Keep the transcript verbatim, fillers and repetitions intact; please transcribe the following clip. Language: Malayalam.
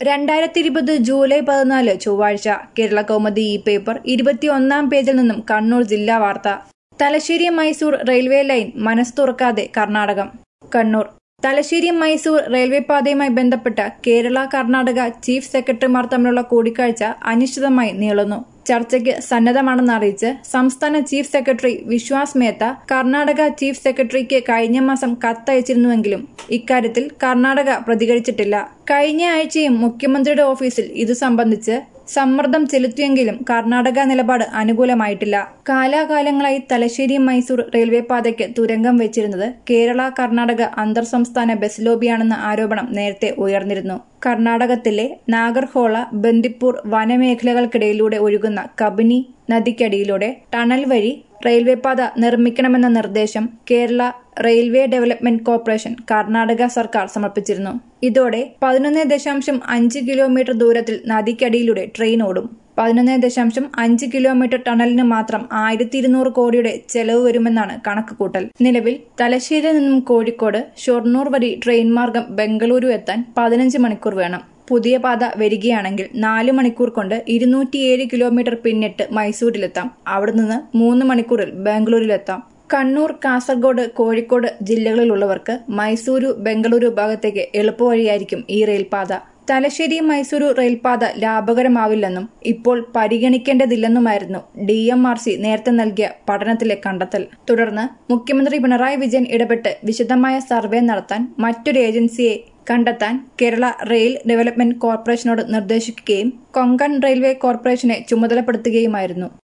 രണ്ടായിരത്തി ഇരുപത് ജൂലൈ പതിനാല് ചൊവ്വാഴ്ച കേരള കൗമുദി ഈ പേപ്പർ ഇരുപത്തിയൊന്നാം പേജിൽ നിന്നും കണ്ണൂർ ജില്ലാ വാർത്ത. തലശ്ശേരി മൈസൂർ റെയിൽവേ ലൈൻ മനസ്സ് തുറക്കാതെ കർണാടകം. കണ്ണൂർ തലശ്ശേരി മൈസൂർ റെയിൽവേ പാതയുമായി ബന്ധപ്പെട്ട കേരള കർണാടക ചീഫ് സെക്രട്ടറിമാർ തമ്മിലുള്ള കൂടിക്കാഴ്ച അനിശ്ചിതമായി നീളുന്നു. ചർച്ചയ്ക്ക് സന്നദ്ധമാണെന്ന് അറിയിച്ച് സംസ്ഥാന chief secretary Vishwas Mehta Karnataka chief സെക്രട്ടറിക്ക് കഴിഞ്ഞ മാസം കത്തയച്ചിരുന്നുവെങ്കിലും ഇക്കാര്യത്തിൽ കർണാടക പ്രതികരിച്ചിട്ടില്ല. കഴിഞ്ഞ ആഴ്ചയും മുഖ്യമന്ത്രിയുടെ ഓഫീസിൽ ഇതു സംബന്ധിച്ച് സമ്മർദ്ദം ചെലുത്തിയെങ്കിലും കർണാടക നിലപാട് അനുകൂലമായിട്ടില്ല. കാലാകാലങ്ങളായി തലശ്ശേരി മൈസൂർ റെയിൽവേ പാതയ്ക്ക് തുരങ്കം വെച്ചിരുന്നത് കേരള കർണാടക അന്തർ സംസ്ഥാന ബസ് ലോബിയാണെന്ന ആരോപണം നേരത്തെ ഉയർന്നിരുന്നു. കർണാടകത്തിലെ നാഗർഹോള ബന്ദിപ്പൂർ വനമേഖലകൾക്കിടയിലൂടെ ഒഴുകുന്ന കബിനി നദിക്കടിയിലൂടെ ടണൽ വഴി റെയിൽവേ പാത നിർമ്മിക്കണമെന്ന നിർദ്ദേശം Kerala railway development corporation Karnataka സർക്കാർ സമർപ്പിച്ചിരുന്നു. ഇതോടെ പതിനൊന്ന് ദശാംശം അഞ്ച് കിലോമീറ്റർ ദൂരത്തിൽ നദിക്കടിയിലൂടെ ട്രെയിൻ ഓടും. പതിനൊന്ന് ദശാംശം അഞ്ച് കിലോമീറ്റർ ടണലിന് മാത്രം ആയിരത്തി ഇരുന്നൂറ് കോടിയുടെ ചെലവ് വരുമെന്നാണ് കണക്കുകൂട്ടൽ. നിലവിൽ തലശ്ശേരിയിൽ നിന്നും കോഴിക്കോട് ഷൊർണൂർ വഴി ട്രെയിൻ മാർഗം ബംഗളൂരു എത്താൻ പതിനഞ്ച് മണിക്കൂർ വേണം. പുതിയ പാത വരികയാണെങ്കിൽ നാല് മണിക്കൂർ കൊണ്ട് ഇരുന്നൂറ്റിയേഴ് കിലോമീറ്റർ പിന്നിട്ട് മൈസൂരിലെത്താം. അവിടെ നിന്ന് മൂന്ന് മണിക്കൂറിൽ ബാംഗ്ലൂരിലെത്താം. കണ്ണൂർ, കാസർഗോഡ്, കോഴിക്കോട് ജില്ലകളിലുള്ളവർക്ക് മൈസൂരു ബംഗളൂരു ഭാഗത്തേക്ക് എളുപ്പവഴിയായിരിക്കും ഈ റെയിൽപാത. തലശ്ശേരി മൈസൂരു റെയിൽപാത ലാഭകരമാവില്ലെന്നും ഇപ്പോൾ പരിഗണിക്കേണ്ടതില്ലെന്നുമായിരുന്നു ഡി എം ആർ സി നേരത്തെ നൽകിയ പഠനത്തിലെ കണ്ടെത്തൽ. തുടർന്ന് മുഖ്യമന്ത്രി പിണറായി വിജയൻ ഇടപെട്ട് വിശദമായ സർവേ നടത്താൻ മറ്റൊരു ഏജൻസിയെ കണ്ടെത്താൻ കേരള റെയിൽ ഡെവലപ്മെന്റ് കോർപ്പറേഷനോട് നിർദ്ദേശിക്കുകയും കൊങ്കൺ റെയിൽവേ കോർപ്പറേഷനെ ചുമതലപ്പെടുത്തുകയുമായിരുന്നു.